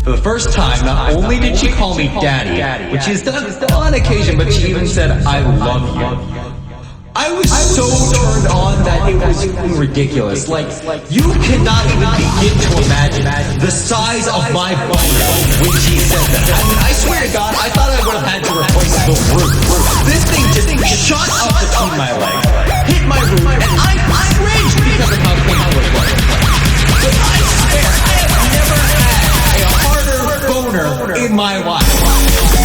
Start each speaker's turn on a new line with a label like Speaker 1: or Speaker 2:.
Speaker 1: For the first time, not only did she call me daddy, which she's done on occasion, but she even said, "I love you." I was so turned on that it was ridiculous. Like, you cannot even begin to imagine the size of my boner when she said that. I mean, I swear to God, I thought I would have had to replace the roof. This thing just shot up between my legs, hit my roof, and I cringed because of how painful it was. But I swear, I have never had a harder boner in my life.